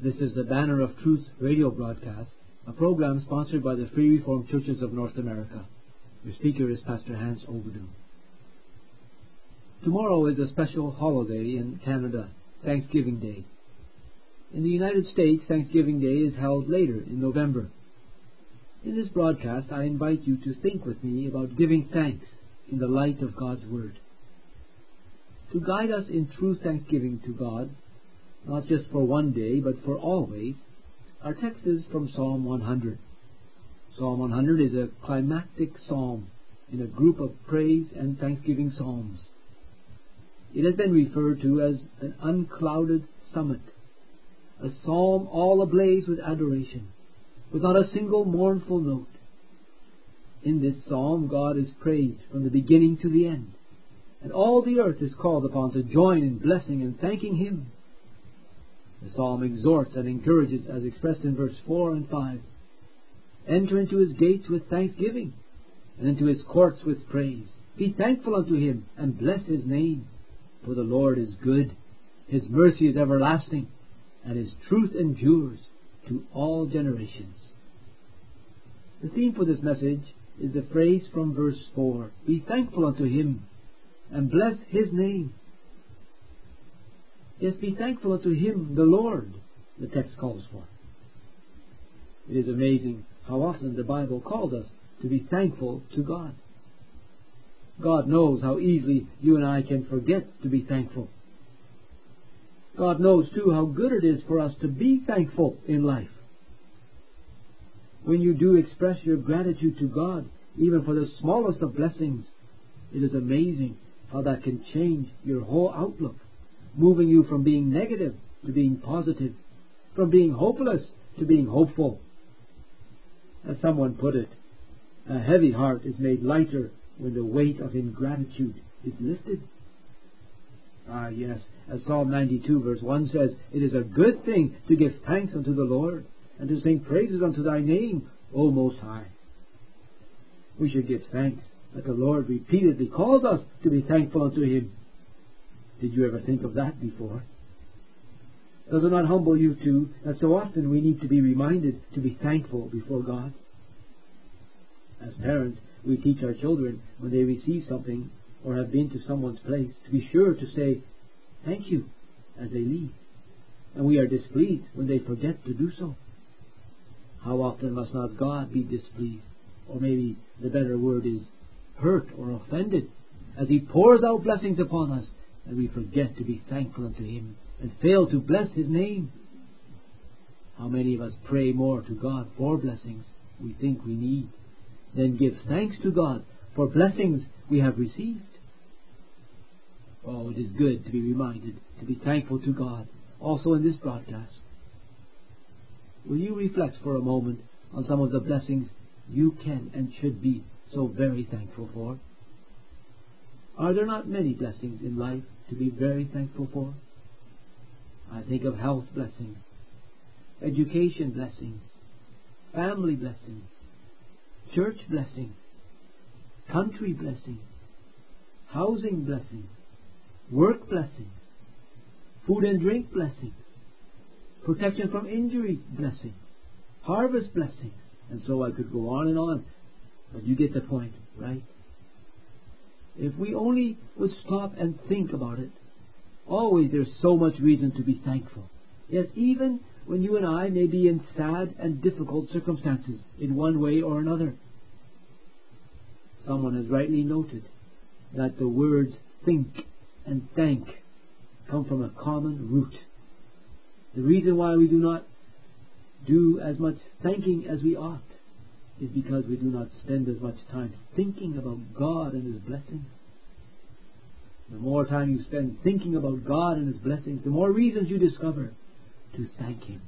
This is the Banner of Truth radio broadcast, a program sponsored by the Free Reformed Churches of North America. Your speaker is Pastor Hans Overdoom. Tomorrow is a special holiday in Canada, Thanksgiving Day. In the United States, Thanksgiving Day is held later in November. In this broadcast, I invite you to think with me about giving thanks in the light of God's Word. To guide us in true thanksgiving to God, not just for one day, but for always, our text is from Psalm 100. Psalm 100 is a climactic psalm in a group of praise and thanksgiving psalms. It has been referred to as an unclouded summit, a psalm all ablaze with adoration, without a single mournful note. In this psalm, God is praised from the beginning to the end, and all the earth is called upon to join in blessing and thanking Him. The psalm exhorts and encourages, as expressed in verse 4 and 5. Enter into His gates with thanksgiving, and into His courts with praise. Be thankful unto Him, and bless His name. For the Lord is good, His mercy is everlasting, and His truth endures to all generations. The theme for this message is the phrase from verse 4. Be thankful unto Him, and bless His name. Yes, be thankful unto Him, the Lord, the text calls for. It is amazing how often the Bible calls us to be thankful to God. God knows how easily you and I can forget to be thankful. God knows, too, how good it is for us to be thankful in life. When you do express your gratitude to God, even for the smallest of blessings, it is amazing how that can change your whole outlook, moving you from being negative to being positive, from being hopeless to being hopeful. As someone put it, a heavy heart is made lighter when the weight of ingratitude is lifted. Ah, yes, as Psalm 92 verse 1 says, it is a good thing to give thanks unto the Lord, and to sing praises unto Thy name, O Most High. We should give thanks that the Lord repeatedly calls us to be thankful unto Him. Did you ever think of that before? Does it not humble you too, that so often we need to be reminded to be thankful before God? As parents, we teach our children when they receive something or have been to someone's place to be sure to say thank you as they leave, and we are displeased when they forget to do so. How often must not God be displeased, or maybe the better word is hurt or offended, as He pours out blessings upon us, and we forget to be thankful unto Him and fail to bless His name? How many of us pray more to God for blessings we think we need than give thanks to God for blessings we have received? Oh, it is good to be reminded to be thankful to God, also in this broadcast. Will you reflect for a moment on some of the blessings you can and should be so very thankful for? Are there not many blessings in life to be very thankful for? I think of health blessings, education blessings, family blessings, church blessings, country blessings, housing blessings, work blessings, food and drink blessings, protection from injury blessings, harvest blessings, and so I could go on and on. But you get the point, right? If we only would stop and think about it, always there's so much reason to be thankful. Yes, even when you and I may be in sad and difficult circumstances in one way or another. Someone has rightly noted that the words think and thank come from a common root. The reason why we do not do as much thanking as we ought is because we do not spend as much time thinking about God and His blessings. The more time you spend thinking about God and His blessings, the more reasons you discover to thank Him.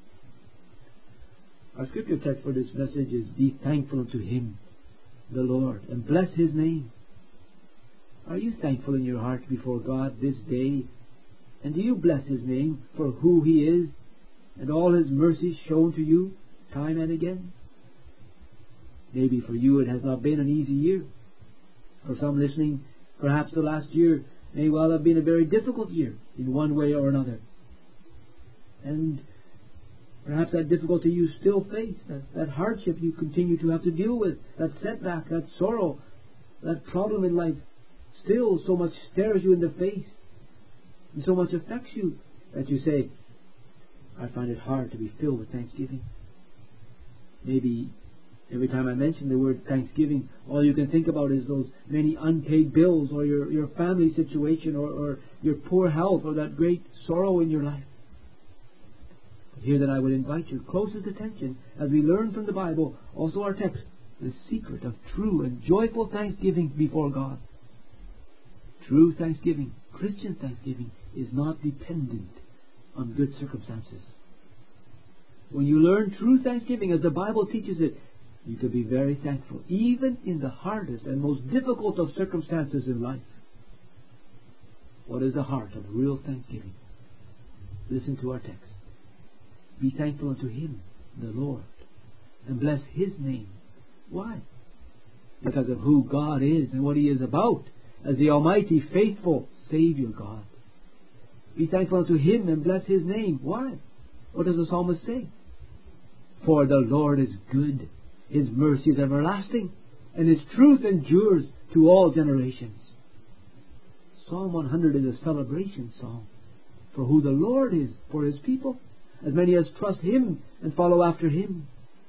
Our scripture text for this message is, be thankful unto Him, the Lord, and bless His name. Are you thankful in your heart before God this day? And do you bless His name for who He is and all His mercies shown to you time and again? Maybe for you it has not been an easy year. For some listening, perhaps the last year may well have been a very difficult year in one way or another. And Perhaps that difficulty you still face, that hardship you continue to have to deal with, that setback, that sorrow, that problem in life, still so much stares you in the face and so much affects you that you say, I find it hard to be filled with thanksgiving. Maybe every time I mention the word thanksgiving, all you can think about is those many unpaid bills, or your family situation, or your poor health, or that great sorrow in your life. But here that I would invite your closest attention as we learn from the Bible, also our text, the secret of true and joyful thanksgiving before God. True thanksgiving, Christian thanksgiving, is not dependent on good circumstances. When you learn true thanksgiving as the Bible teaches it, you can be very thankful, even in the hardest and most difficult of circumstances in life. What is the heart of real thanksgiving? Listen to our text. Be thankful unto Him, the Lord, and bless His name. Why? Because of who God is and what He is about as the Almighty, faithful Savior God. Be thankful unto Him and bless His name. Why? What does the psalmist say? For the Lord is good, His mercy is everlasting, and His truth endures to all generations. Psalm 100 is a celebration song for who the Lord is for His people, as many as trust Him and follow after Him.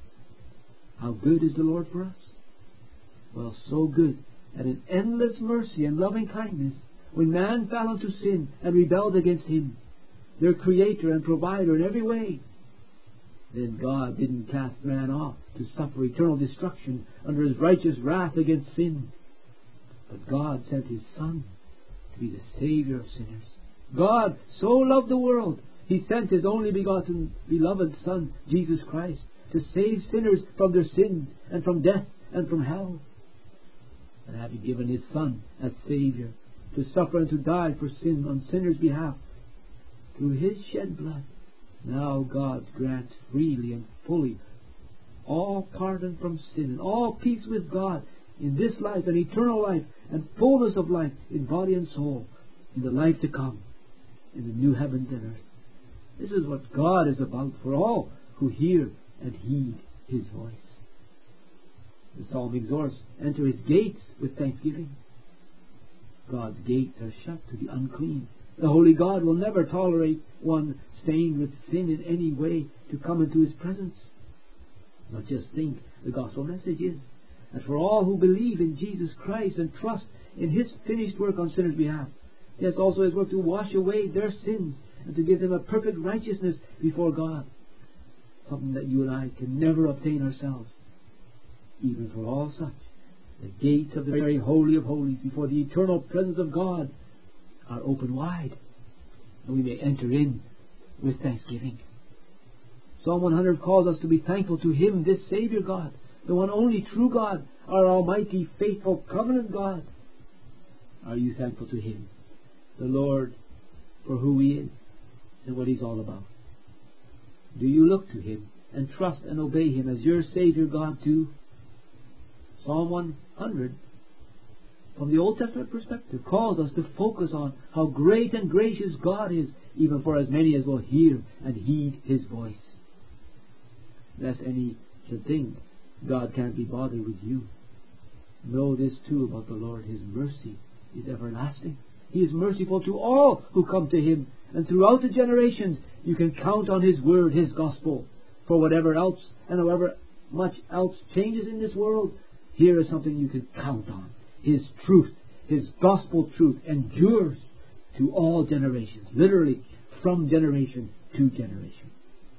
How good is the Lord for us? Well, so good that in endless mercy and loving kindness, when man fell into sin and rebelled against Him, their Creator and Provider in every way, then God didn't cast man off to suffer eternal destruction under His righteous wrath against sin. But God sent His Son to be the Savior of sinners. God so loved the world, He sent His only begotten beloved Son, Jesus Christ, to save sinners from their sins and from death and from hell. And having given His Son as Savior to suffer and to die for sin on sinners' behalf, through His shed blood, now God grants freely and fully all pardon from sin and all peace with God in this life and eternal life and fullness of life in body and soul in the life to come, in the new heavens and earth. This is what God is about for all who hear and heed His voice. The psalm exhorts, enter His gates with thanksgiving. God's gates are shut to the unclean. The holy God will never tolerate one stained with sin in any way to come into His presence. But just think, the gospel message is that for all who believe in Jesus Christ and trust in His finished work on sinners' behalf, yes, also His work to wash away their sins and to give them a perfect righteousness before God, something that you and I can never obtain ourselves. Even for all such, the gates of the very holy of holies before the eternal presence of God are open wide, and we may enter in with thanksgiving. Psalm 100 calls us to be thankful to Him, this Savior God, the one only true God, our Almighty, faithful, covenant God. Are you thankful to Him, the Lord, for who He is and what He's all about? Do you look to Him and trust and obey Him as your Savior God too? Psalm 100, from the Old Testament perspective, calls us to focus on how great and gracious God is, even for as many as will hear and heed His voice. Lest any should think God can't be bothered with you. Know this too about the Lord: His mercy is everlasting. He is merciful to all who come to Him, and throughout the generations you can count on His word, His gospel. For whatever else and however much else changes in this world, here is something you can count on. His truth, His gospel truth, endures to all generations, literally from generation to generation.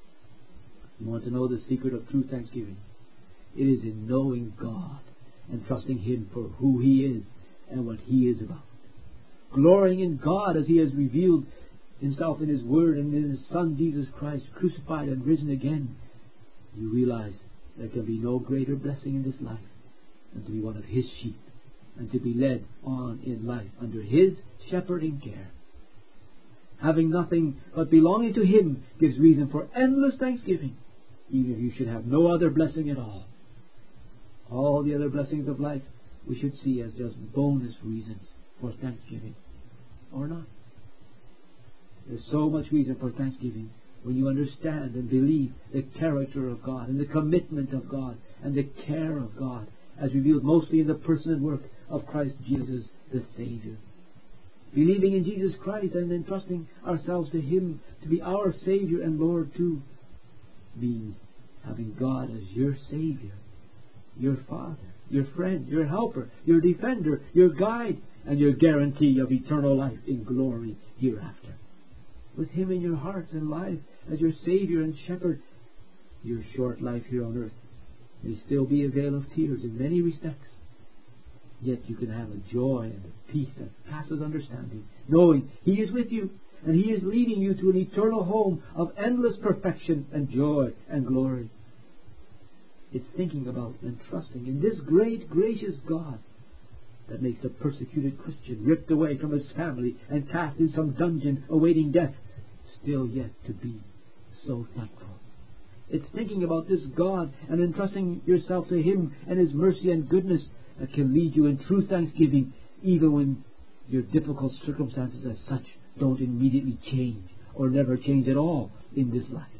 You want to know the secret of true thanksgiving? It is in knowing God and trusting Him for who He is and what He is about. Glorying in God as He has revealed Himself in His Word and in His Son Jesus Christ, crucified and risen again, you realize there can be no greater blessing in this life than to be one of His sheep and to be led on in life under His shepherding care. Having nothing but belonging to Him gives reason for endless thanksgiving, even if you should have no other blessing at all. All the other blessings of life we should see as just bonus reasons for thanksgiving, or not. There's so much reason for thanksgiving when you understand and believe the character of God and the commitment of God and the care of God as revealed mostly in the person and work of Christ Jesus the Savior. Believing in Jesus Christ and entrusting ourselves to Him to be our Savior and Lord too means having God as your Savior, your Father, your friend, your helper, your defender, your guide, and your guarantee of eternal life in glory hereafter. With Him in your hearts and lives as your Savior and Shepherd, your short life here on earth may still be a vale of tears in many respects. Yet you can have a joy and a peace that passes understanding, knowing He is with you and He is leading you to an eternal home of endless perfection and joy and glory. It's thinking about and trusting in this great, gracious God that makes the persecuted Christian, ripped away from his family and cast in some dungeon awaiting death, still yet to be so thankful. It's thinking about this God and entrusting yourself to Him and His mercy and goodness that can lead you in true thanksgiving even when your difficult circumstances as such don't immediately change or never change at all in this life.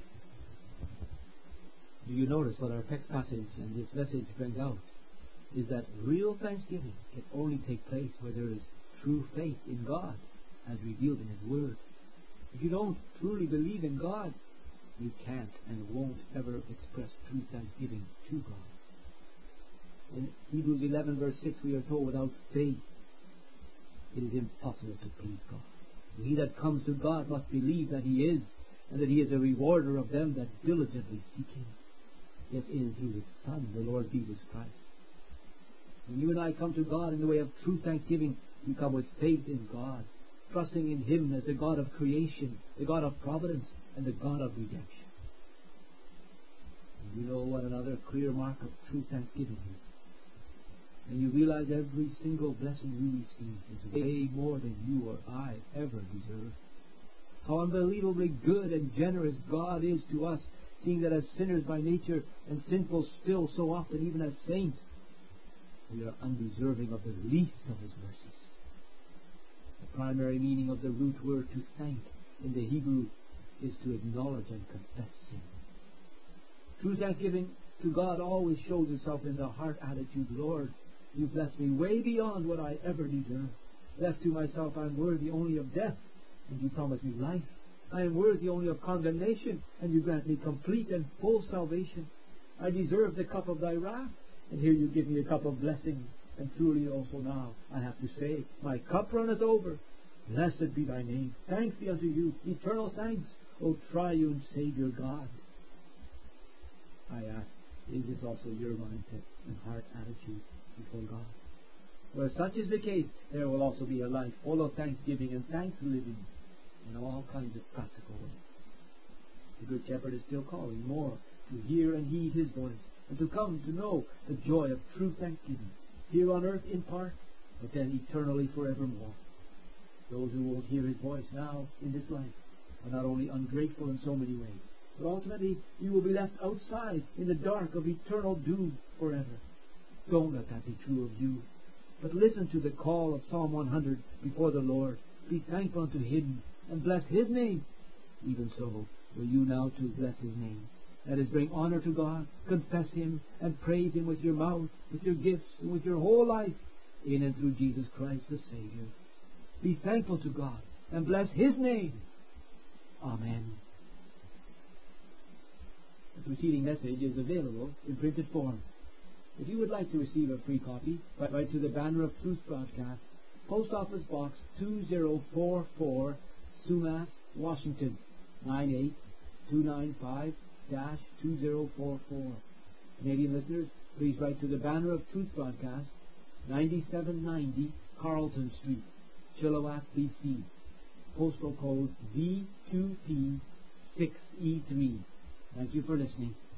Do you notice what our text passage and this message brings out? Is that real thanksgiving can only take place where there is true faith in God as revealed in His Word. If you don't truly believe in God, you can't and won't ever express true thanksgiving to God. In Hebrews 11 verse 6 we are told, without faith it is impossible to please God. He that comes to God must believe that He is, and that He is a rewarder of them that diligently seek Him. Yes, in and through His Son, the Lord Jesus Christ. When you and I come to God in the way of true thanksgiving, we come with faith in God, trusting in Him as the God of creation, the God of providence, and the God of redemption. And you know what another clear mark of true thanksgiving is? And you realize every single blessing you receive is way more than you or I ever deserve. How unbelievably good and generous God is to us, seeing that as sinners by nature and sinful still so often even as saints, we are undeserving of the least of His mercies. The primary meaning of the root word to thank in the Hebrew is to acknowledge and confess sin. True thanksgiving to God always shows itself in the heart attitude, Lord, You blessed me way beyond what I ever deserve. Left to myself, I am worthy only of death, and You promise me life. I am worthy only of condemnation, and You grant me complete and full salvation. I deserve the cup of Thy wrath, and here You give me a cup of blessing. And truly also now I have to say, my cup runneth over. Blessed be Thy name. Thanks be unto You. Eternal thanks, O triune Savior God. I ask, is this also your mindset and heart attitude before God? Where such is the case, there will also be a life full of thanksgiving and thanks living in all kinds of practical ways. The Good Shepherd is still calling more to hear and heed His voice, and to come to know the joy of true thanksgiving, here on earth in part, but then eternally forevermore. Those who won't hear His voice now in this life are not only ungrateful in so many ways, but ultimately you will be left outside in the dark of eternal doom forever. Don't let that be true of you, but listen to the call of Psalm 100 before the Lord. Be thankful unto Him and bless His name. Even so, will you now too bless His name? That is, bring honor to God, confess Him, and praise Him with your mouth, with your gifts, and with your whole life, in and through Jesus Christ the Savior. Be thankful to God, and bless His name. Amen. The preceding message is available in printed form. If you would like to receive a free copy, write to the Banner of Truth broadcast, Post Office Box 2044, Sumas, Washington, 98295-2044. Canadian listeners, please write to the Banner of Truth broadcast, 9790 Carlton Street, Chilliwack, BC. Postal code V2P6E3. Thank you for listening.